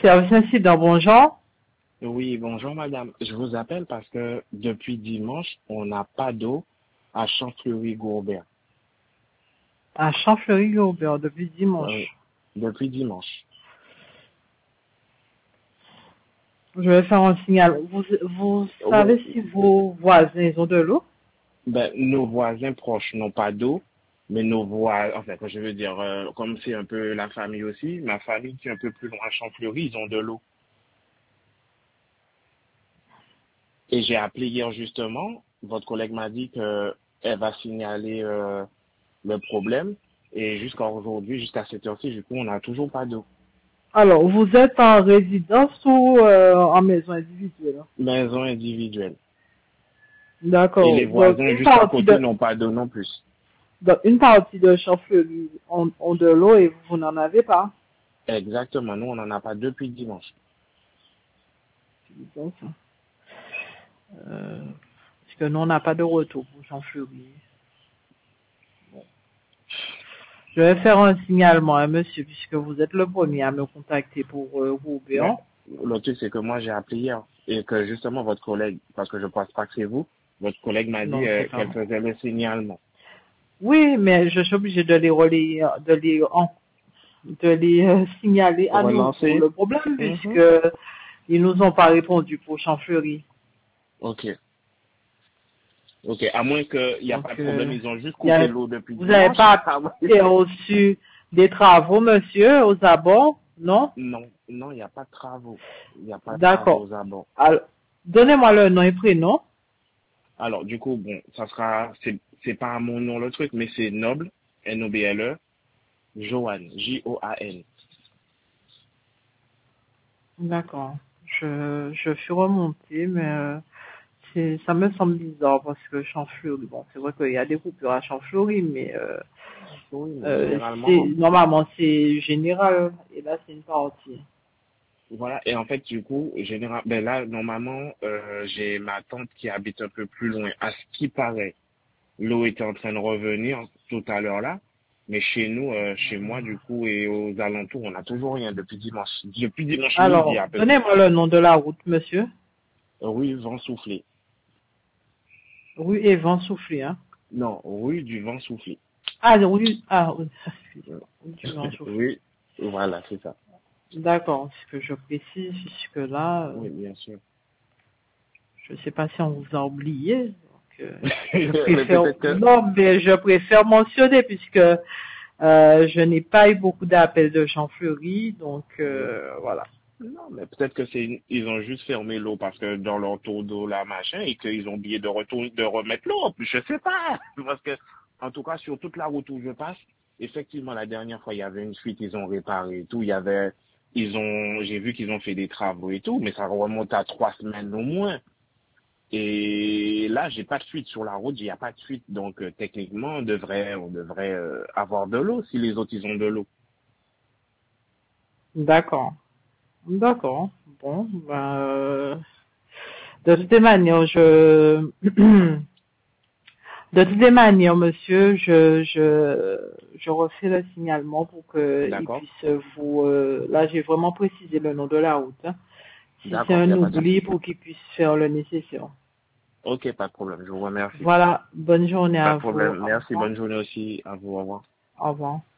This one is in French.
Service incident, bonjour. Oui, bonjour madame. Je vous appelle parce que depuis dimanche, on n'a pas d'eau à Champfleury-Gourbert. À Champfleury-Gourbert depuis Oui, dimanche. depuis dimanche. Je vais faire un signal. Vous Ouais, savez si vos voisins ils ont de l'eau? ben, nos voisins proches n'ont pas d'eau, mais nos voisins, enfin, je veux dire, comme c'est un peu la famille aussi, ma famille qui est un peu plus loin à Champfleury, ils ont de l'eau. Et j'ai appelé hier justement, votre collègue m'a dit qu'elle va signaler le problème, et jusqu'à aujourd'hui, jusqu'à cette heure-ci, du coup, on n'a toujours pas d'eau. Alors, vous êtes en résidence ou en maison individuelle? Maison individuelle. Et D'accord. les voisins juste à côté n'ont pas d'eau non plus. Donc, une partie de Champfleury ont de l'eau et vous n'en avez pas. Exactement, nous on n'en a pas depuis dimanche. Donc, parce que nous, on n'a pas de retour pour Champfleury. Je vais faire un signalement à monsieur, puisque vous êtes le premier à me contacter pour Mais Gourbert. le truc c'est que moi j'ai appelé hier et que justement votre collègue, parce que je pense pas que c'est vous, votre collègue m'a dit Non, c'est pas qu'elle moi. faisait le signalement. Oui, mais je suis obligé de les relayer, de les signaler à nouveau Relancer? le problème, puisque Mhm. ils nous ont pas répondu pour Champfleury. Ok, ok. À moins qu'il n'y a Donc, pas de problème, ils ont juste y a, coupé l'eau depuis vous n'avez dimanche. pas Ah ouais. reçu des travaux, monsieur, aux abords, non? Non, non, il n'y a pas de travaux. Il n'y a pas de travaux D'accord. aux abords. Alors, donnez-moi le nom et prénom. Alors du coup, bon, ça sera, c'est pas à mon nom le truc, mais c'est Noble, Noble, Johan, Joan. D'accord. Je suis remontée, mais ça me semble bizarre parce que Champfleury, bon, c'est vrai qu'il y a des coupures à Champfleury, mais Oui, mais généralement, normalement c'est général et là c'est une partie. voilà. Et en fait, du coup, ben là, normalement, j'ai ma tante qui habite un peu plus loin. À ce qui paraît, l'eau était en train de revenir tout à l'heure là. Mais chez nous, chez moi, du coup, et aux alentours, on n'a toujours rien depuis dimanche. Depuis dimanche midi, Alors, à peu près. donnez-moi le nom de la route, monsieur. Rue Vent Soufflé. Rue Evan Soufflé, hein. Non, rue du Vent Soufflé. Oui, excusez-moi, rue du Vent Soufflé. Oui, voilà, c'est ça. D'accord, ce que je précise, puisque là, Oui, bien sûr. je ne sais pas si on vous a oublié. Donc, je Mais préfère, peut-être que non, mais je préfère mentionner puisque je n'ai pas eu beaucoup d'appels de Champfleury, donc oui. voilà. Non, mais peut-être que ils ont juste fermé l'eau parce que dans leur tour d'eau là, machin, et qu'ils ont oublié de remettre l'eau. Je sais pas. Parce que, en tout cas, sur toute la route où je passe, effectivement, la dernière fois, il y avait une fuite, ils ont réparé et tout. J'ai vu qu'ils ont fait des travaux et tout, mais ça remonte à 3 semaines au moins. Et là, j'ai pas de fuite sur la route, il n'y a pas de fuite. Donc, techniquement, on devrait avoir de l'eau si les autres, ils ont de l'eau. D'accord. D'accord. Bon, ben, de toutes les manières, de toutes les manières, monsieur, je refais le signalement pour qu'il D'accord? puisse vous, là, j'ai vraiment précisé le nom de la route, hein. Si c'est D'accord, il n'y un a pas de oubli, souci. pour qu'il puisse faire le nécessaire. Ok, pas de problème. Je vous remercie. Voilà. Bonne journée Pas à de vous. problème. Au Merci. revoir. Bonne journée aussi à vous. Au revoir. Au revoir.